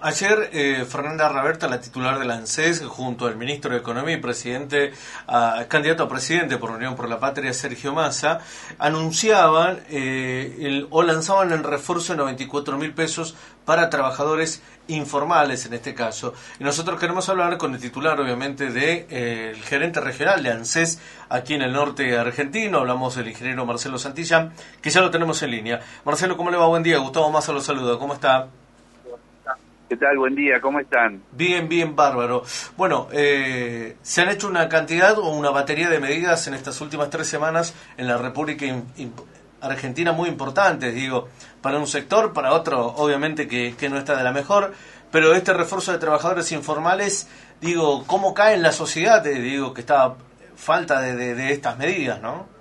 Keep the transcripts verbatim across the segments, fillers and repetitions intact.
Ayer eh, Fernanda Raberta, la titular del ANSES, junto al ministro de Economía y presidente, a, candidato a presidente por Unión por la Patria, Sergio Massa, anunciaban eh, el, o lanzaban el refuerzo de noventa y cuatro mil pesos para trabajadores informales en este caso. Y nosotros queremos hablar con el titular, obviamente, de eh, el gerente regional de ANSES aquí en el norte argentino. Hablamos del ingeniero Marcelo Santillán, que ya lo tenemos en línea. Marcelo, ¿cómo le va? Buen día. Gustavo Massa lo saluda. ¿Cómo está? ¿Qué tal? Buen día, ¿cómo están? Bien, bien, bárbaro. Bueno, eh, se han hecho una cantidad o una batería de medidas en estas últimas tres semanas en la República Argentina muy importantes, digo, para un sector, para otro, obviamente que, que no está de la mejor, pero este refuerzo de trabajadores informales, digo, ¿cómo cae en la sociedad? Eh, digo, que está falta de, de, de estas medidas, ¿no?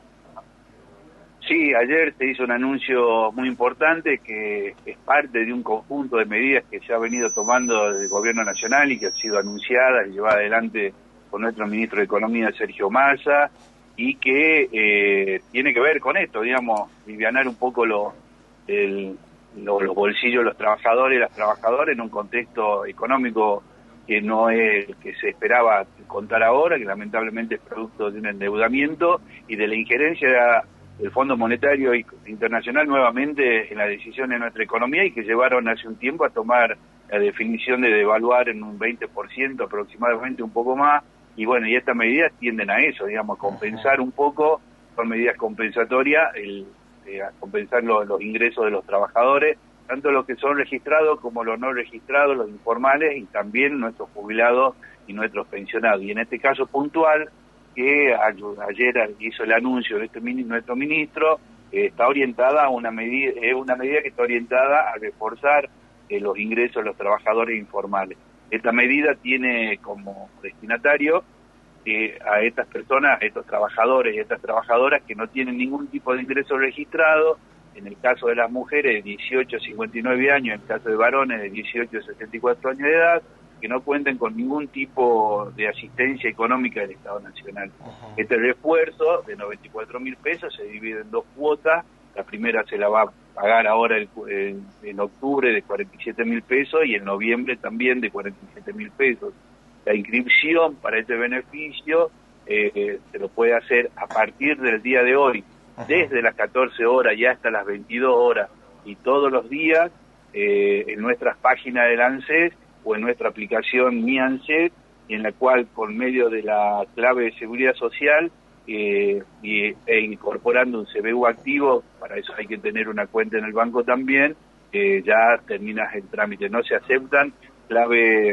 Sí, ayer se hizo un anuncio muy importante que es parte de un conjunto de medidas que se ha venido tomando el Gobierno Nacional y que han sido anunciadas y llevadas adelante por nuestro ministro de Economía, Sergio Massa, y que eh, tiene que ver con esto, digamos, alivianar un poco lo, el, lo, los bolsillos de los trabajadores y las trabajadoras en un contexto económico que no es el que se esperaba contar ahora, que lamentablemente es producto de un endeudamiento y de la injerencia el Fondo Monetario Internacional nuevamente en la decisión de nuestra economía y que llevaron hace un tiempo a tomar la definición de devaluar en un veinte por ciento aproximadamente, un poco más, y bueno, y estas medidas tienden a eso, digamos, a compensar un poco, son medidas compensatorias, el, eh, a compensar los, los ingresos de los trabajadores, tanto los que son registrados como los no registrados, los informales, y también nuestros jubilados y nuestros pensionados. Y en este caso puntual, que ayer hizo el anuncio de este nuestro ministro, eh, está orientada a una medida, es una medida que está orientada a reforzar eh, los ingresos de los trabajadores informales. Esta medida tiene como destinatario eh, a estas personas, a estos trabajadores y estas trabajadoras que no tienen ningún tipo de ingreso registrado, en el caso de las mujeres de dieciocho a cincuenta y nueve años, en el caso de varones de dieciocho a setenta y cuatro años de edad, que no cuenten con ningún tipo de asistencia económica del Estado Nacional. Uh-huh. Este refuerzo de noventa y cuatro mil pesos se divide en dos cuotas. La primera se la va a pagar ahora el, en, en octubre de cuarenta y siete mil pesos y en noviembre también de cuarenta y siete mil pesos. La inscripción para este beneficio eh, se lo puede hacer a partir del día de hoy, uh-huh, desde las catorce horas y hasta las veintidós horas y todos los días eh, en nuestras páginas del ANSES o en nuestra aplicación Mi ANSES, en la cual con medio de la clave de seguridad social eh, y, e incorporando un C B U activo, para eso hay que tener una cuenta en el banco también, eh, ya terminas el trámite. No se aceptan clave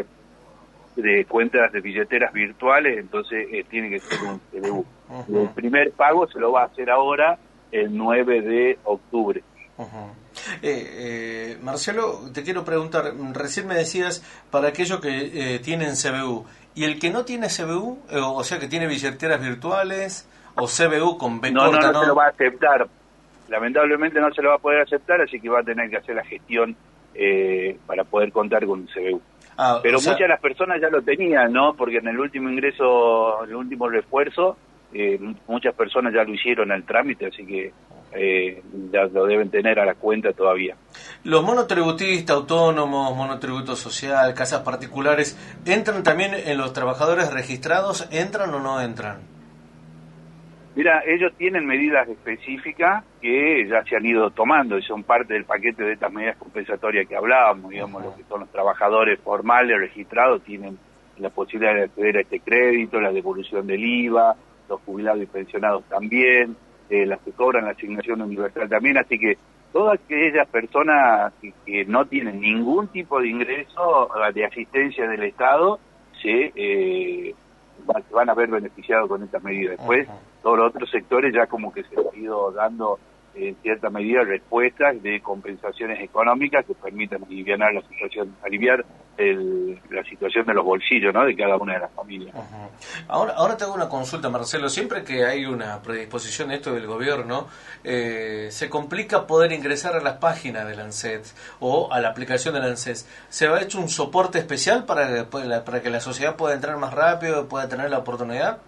de cuentas de billeteras virtuales, entonces eh, tiene que ser un C B U. Uh-huh. El primer pago se lo va a hacer ahora el nueve de octubre. Uh-huh. Eh, eh, Marcelo, te quiero preguntar, recién me decías para aquellos que eh, tienen C B U, ¿y el que no tiene C B U, eh, o sea que tiene billeteras virtuales o C B U con B no, corta, no, no, no? se lo va a aceptar, lamentablemente no se lo va a poder aceptar, así que va a tener que hacer la gestión eh, para poder contar con un C B U. Ah, pero muchas sea... de las personas ya lo tenían, ¿no? Porque en el último ingreso, en el último refuerzo, eh, muchas personas ya lo hicieron al trámite, así que Eh, ya lo deben tener a la cuenta todavía. ¿Los monotributistas, autónomos, monotributo social, casas particulares, entran también en los trabajadores registrados? ¿Entran o no entran? Mira, ellos tienen medidas específicas que ya se han ido tomando y son parte del paquete de estas medidas compensatorias que hablábamos, digamos, uh-huh, lo que son los trabajadores formales registrados tienen la posibilidad de acceder a este crédito, la devolución del I V A, los jubilados y pensionados también, Eh, las que cobran la asignación universal también, así que todas aquellas personas que, que no tienen ningún tipo de ingreso de asistencia del Estado se eh, va, van a ver beneficiados con estas medidas. Después, uh-huh, todos los otros sectores ya como que se han ido dando en cierta medida respuestas de compensaciones económicas que permitan aliviar la situación, aliviar el, la situación de los bolsillos, ¿no?, de cada una de las familias. Uh-huh. Ahora, ahora te hago una consulta, Marcelo. Siempre que hay una predisposición a esto del gobierno, eh, se complica poder ingresar a las páginas del ANSES o a la aplicación del ANSES. ¿Se ha hecho un soporte especial para que, para que la sociedad pueda entrar más rápido, pueda tener la oportunidad?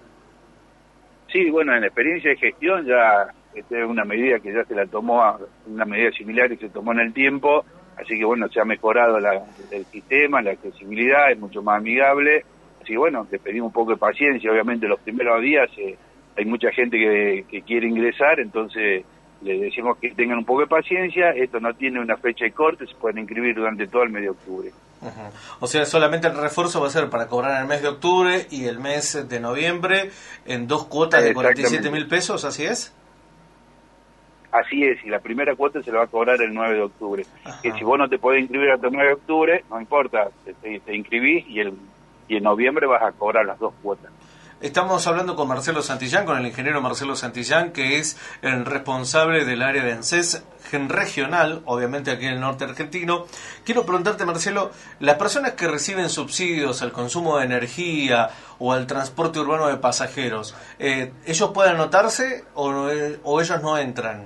Sí, bueno, en la experiencia de gestión ya esta es una medida que ya se la tomó, una medida similar que se tomó en el tiempo, así que bueno, se ha mejorado la, el sistema, la accesibilidad es mucho más amigable, así que bueno, le pedimos un poco de paciencia, obviamente los primeros días eh, hay mucha gente que, que quiere ingresar, entonces les decimos que tengan un poco de paciencia, esto no tiene una fecha de corte, se pueden inscribir durante todo el mes de octubre. Uh-huh. O sea, solamente el refuerzo va a ser para cobrar en el mes de octubre y el mes de noviembre en dos cuotas de cuarenta y siete mil pesos, ¿así es? Así es, y la primera cuota se la va a cobrar el nueve de octubre. Ajá. Que si vos no te podés inscribir hasta el nueve de octubre, no importa, te, te inscribís y, el, y en noviembre vas a cobrar las dos cuotas. Estamos hablando con Marcelo Santillán, con el ingeniero Marcelo Santillán, que es el responsable del área de ANSES regional, obviamente aquí en el norte argentino. Quiero preguntarte, Marcelo, las personas que reciben subsidios al consumo de energía o al transporte urbano de pasajeros, eh, ¿ellos pueden anotarse o, o ellos no entran?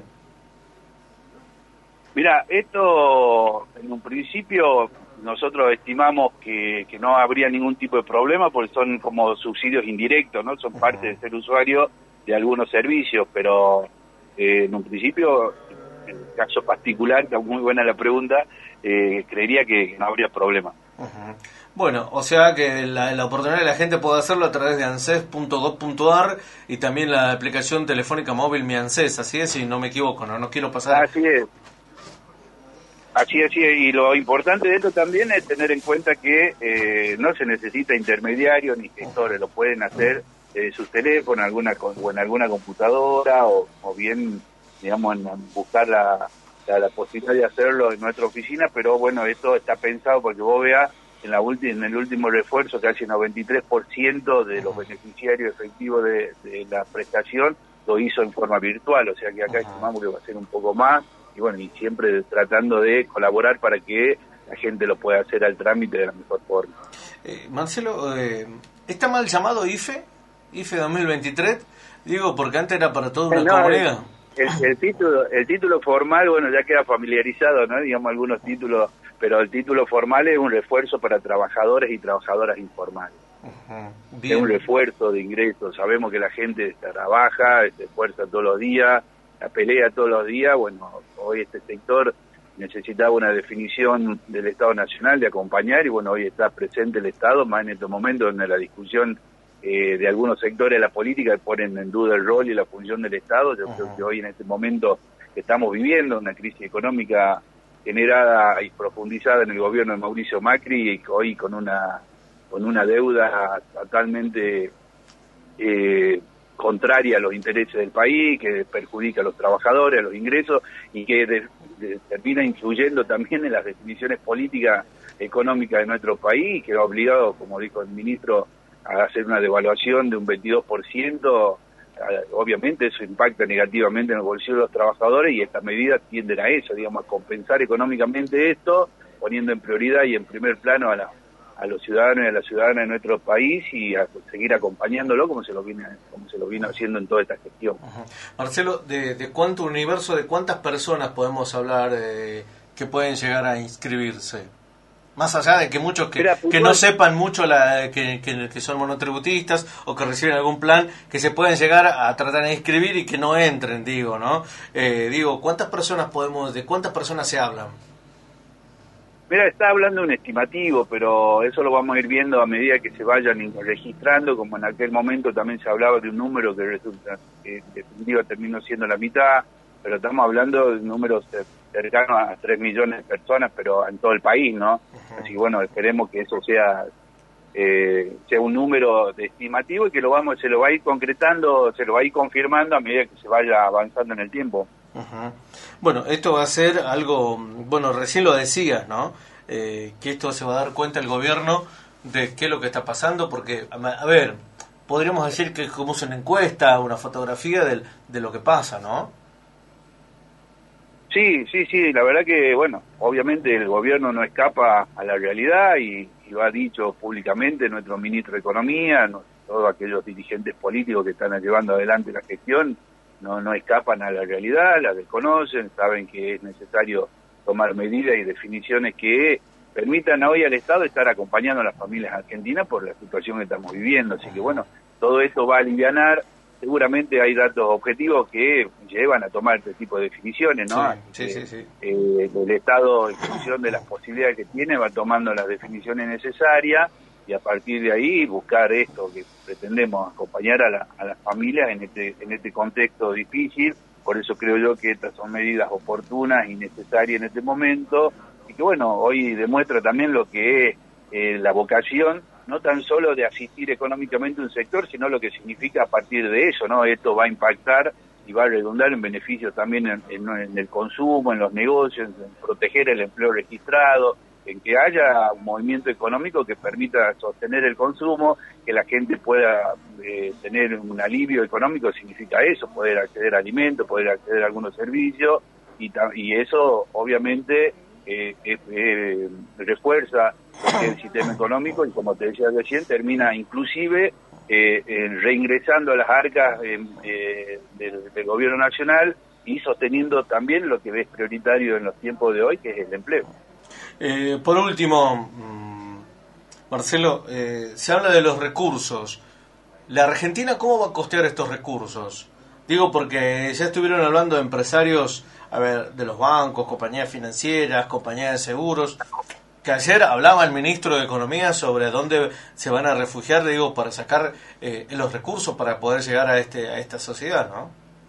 Mira, esto en un principio nosotros estimamos que, que no habría ningún tipo de problema porque son como subsidios indirectos, ¿no? Son parte de ser usuario de algunos servicios, pero eh, en un principio, en el caso particular, que es muy buena la pregunta, eh, creería que no habría problema. Uh-huh. Bueno, o sea que la, la oportunidad de la gente puede hacerlo a través de anses punto gov punto ar y también la aplicación telefónica móvil Mi ANSES, así es, si no me equivoco, no, no quiero pasar... Así es. Así es, y lo importante de esto también es tener en cuenta que eh, no se necesita intermediarios ni gestores, lo pueden hacer eh, sus teléfonos alguna, o en alguna computadora o, o bien, digamos, en, en buscar la, la, la posibilidad de hacerlo en nuestra oficina, pero bueno, esto está pensado porque vos veas en, la ulti, en el último refuerzo casi el noventa y tres por ciento de los beneficiarios efectivos de, de la prestación lo hizo en forma virtual, o sea que acá estimamos que va a ser un poco más. Y bueno, y siempre tratando de colaborar para que la gente lo pueda hacer al trámite de la mejor forma. Eh, Marcelo, eh, ¿está mal llamado I F E? I F E dos mil veintitrés, digo, porque antes era para toda una no, comunidad. El, el, el, título, el título formal, bueno, ya queda familiarizado, ¿no? Digamos algunos títulos, pero el título formal es un refuerzo para trabajadores y trabajadoras informales. Uh-huh. Es un refuerzo de ingresos. Sabemos que la gente trabaja, se esfuerza todos los días, la pelea todos los días. Bueno, hoy este sector necesitaba una definición del Estado Nacional de acompañar y bueno, hoy está presente el Estado, más en estos momentos en la discusión eh, de algunos sectores de la política que ponen en duda el rol y la función del Estado. Yo uh-huh. creo que hoy en este momento que estamos viviendo una crisis económica generada y profundizada en el gobierno de Mauricio Macri y hoy con una con una deuda totalmente eh, contraria a los intereses del país, que perjudica a los trabajadores, a los ingresos y que de, de, termina influyendo también en las definiciones políticas económicas de nuestro país, que ha obligado, como dijo el ministro, a hacer una devaluación de un veintidós por ciento. Obviamente eso impacta negativamente en el bolsillo de los trabajadores y estas medidas tienden a eso, digamos, a compensar económicamente esto, poniendo en prioridad y en primer plano a la a los ciudadanos y a las ciudadanas de nuestro país y a seguir acompañándolo como se lo viene como se lo vino haciendo en toda esta gestión. Uh-huh. Marcelo, ¿de, de cuánto universo, de cuántas personas podemos hablar eh, que pueden llegar a inscribirse? Más allá de que muchos que, Mira, que no sepan mucho la, que, que, que son monotributistas o que reciben algún plan, que se pueden llegar a tratar de inscribir y que no entren, digo, ¿no? Eh, digo, ¿cuántas personas podemos, de cuántas personas se hablan? Mira, está hablando un estimativo, pero eso lo vamos a ir viendo a medida que se vayan registrando, como en aquel momento también se hablaba de un número que resulta que en definitiva terminó siendo la mitad, pero estamos hablando de números cercanos a tres millones de personas, pero en todo el país, ¿no? Uh-huh. Así que bueno, esperemos que eso sea eh, sea un número de estimativo y que lo vamos se lo va a ir concretando, se lo va a ir confirmando a medida que se vaya avanzando en el tiempo. Uh-huh. Bueno, esto va a ser algo, bueno, recién lo decías, ¿no? Eh, que esto se va a dar cuenta el gobierno de qué es lo que está pasando, porque, a ver, podríamos decir que es como una encuesta, una fotografía de, de lo que pasa, ¿no? Sí, sí, sí, la verdad que, bueno, obviamente el gobierno no escapa a la realidad y, y lo ha dicho públicamente nuestro ministro de Economía, no, todos aquellos dirigentes políticos que están llevando adelante la gestión, no no escapan a la realidad, la desconocen, saben que es necesario tomar medidas y definiciones que permitan hoy al Estado estar acompañando a las familias argentinas por la situación que estamos viviendo. Así que bueno, todo esto va a alivianar seguramente hay datos objetivos que llevan a tomar este tipo de definiciones, ¿no? Sí, sí, sí, sí. Eh, el Estado, en función de las posibilidades que tiene, va tomando las definiciones necesarias y a partir de ahí buscar esto que pretendemos, acompañar a, la, a las familias en este, en este contexto difícil. Por eso creo yo que estas son medidas oportunas y necesarias en este momento, y que bueno, hoy demuestra también lo que es eh, la vocación, no tan solo de asistir económicamente a un sector, sino lo que significa a partir de eso, ¿no? Esto va a impactar y va a redundar en beneficios también en, en, en el consumo, en los negocios, en proteger el empleo registrado, en que haya un movimiento económico que permita sostener el consumo, que la gente pueda eh, tener un alivio económico, significa eso, poder acceder a alimentos, poder acceder a algunos servicios, y, y eso obviamente eh, eh, eh, refuerza el sistema económico y, como te decía recién, termina inclusive eh, eh, reingresando a las arcas eh, eh, del, del gobierno nacional y sosteniendo también lo que es prioritario en los tiempos de hoy, que es el empleo. Eh, por último, Marcelo, eh, se habla de los recursos. ¿La Argentina cómo va a costear estos recursos? Digo porque ya estuvieron hablando de empresarios, a ver, de los bancos, compañías financieras, compañías de seguros, que ayer hablaba el ministro de Economía sobre dónde se van a refugiar, digo, para sacar eh, los recursos para poder llegar a este a esta sociedad, ¿no?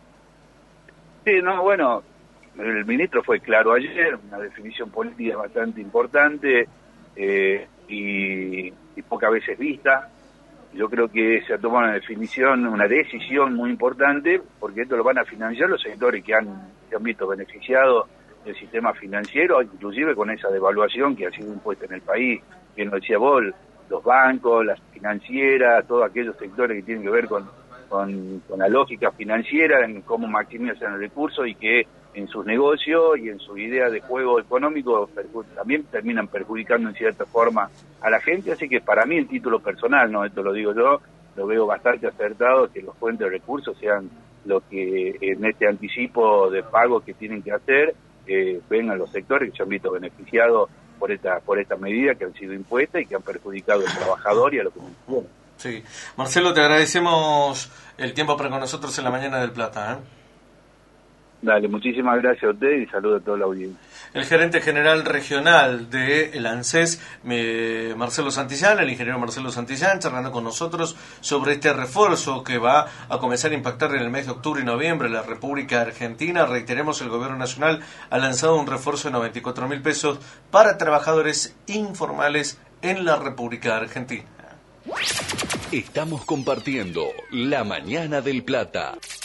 Sí, no, bueno, el ministro fue claro ayer, una definición política bastante importante eh, y, y pocas veces vista. Yo creo que se ha tomado una definición, una decisión muy importante, porque esto lo van a financiar los sectores que han, que han visto beneficiados del sistema financiero, inclusive con esa devaluación que ha sido impuesta en el país, bien lo decía vos, los bancos, las financieras, todos aquellos sectores que tienen que ver con, con, con la lógica financiera, en cómo maximizan el recurso y que en sus negocios y en su idea de juego económico también terminan perjudicando en cierta forma a la gente. Así que para mí, el título personal, no, esto lo digo yo, lo veo bastante acertado, que los fuentes de recursos sean lo que en este anticipo de pago que tienen que hacer, eh, vengan los sectores que se han visto beneficiados por esta por esta medida que han sido impuestas y que han perjudicado al trabajador y a los que no tienen. Sí. Marcelo, te agradecemos el tiempo para con nosotros en la mañana del Plata, ¿eh? Dale, muchísimas gracias a usted y saludos a toda la audiencia. El gerente general regional de el ANSES, eh, Marcelo Santillán, el ingeniero Marcelo Santillán, charlando con nosotros sobre este refuerzo que va a comenzar a impactar en el mes de octubre y noviembre en la República Argentina. Reiteremos, el gobierno nacional ha lanzado un refuerzo de noventa y cuatro mil pesos para trabajadores informales en la República Argentina. Estamos compartiendo La Mañana del Plata.